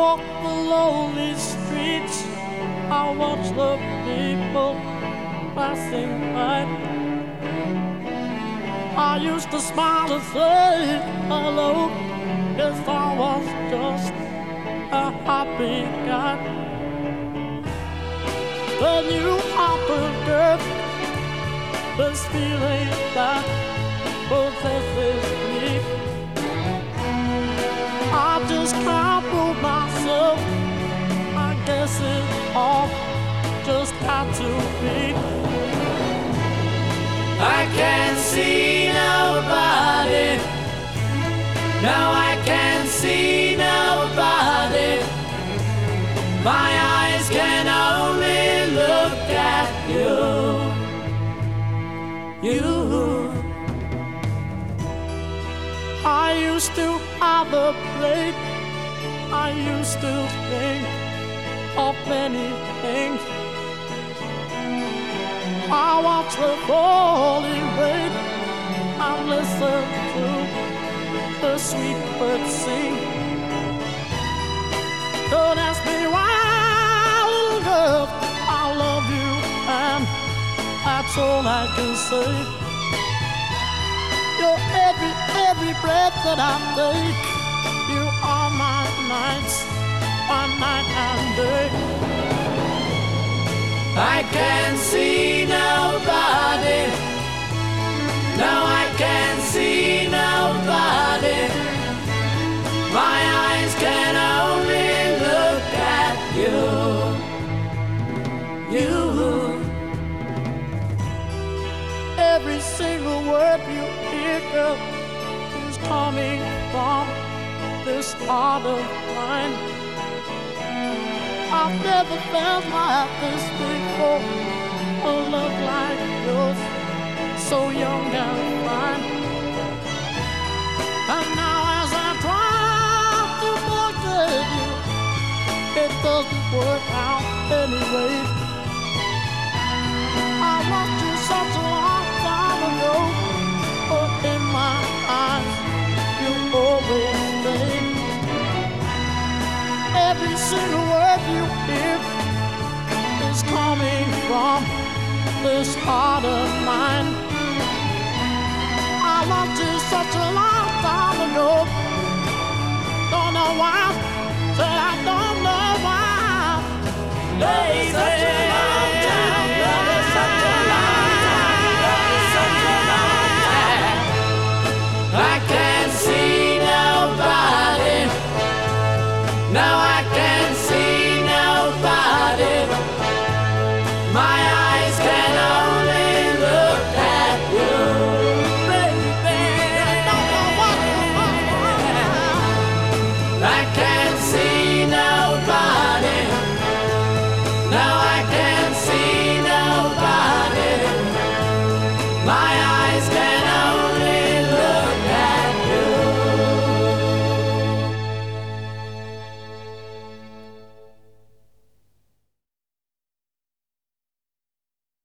walk the lonely streets, I watch the people passing by. I used to smile and say hello, yes, I was just a happy guy. Then you happened, girl, this feeling that possesses me. I just can't move myself, I guess it all just had to be. I can't see nobody. No, I can't see nobody. My eyes can only look at you. You. I used to have a plate, I used to think of many things. I watch the falling rain, I listen to the sweet birds sing. Don't ask me why, little girl, I love you, and that's all I can say. You're every breath that I take. You are my nights, my night and day. I can't see nobody. No, I can't see nobody. My eyes can only look at you. You. Every single word you hear, girl, is coming from this heart of mine. I've never felt like this before. A love like yours, so young and fine. And now as I try to forget you, it doesn't work out anyway. I loved you such a long time ago, but in my eyes you always stay. Every single word you hear is coming from this heart of mine. I loved you such a long time ago. Don't know why, said I don't know why. Love is such a long time. Love is such a long time. Love is such a long time. I can't see nobody. No, I can't.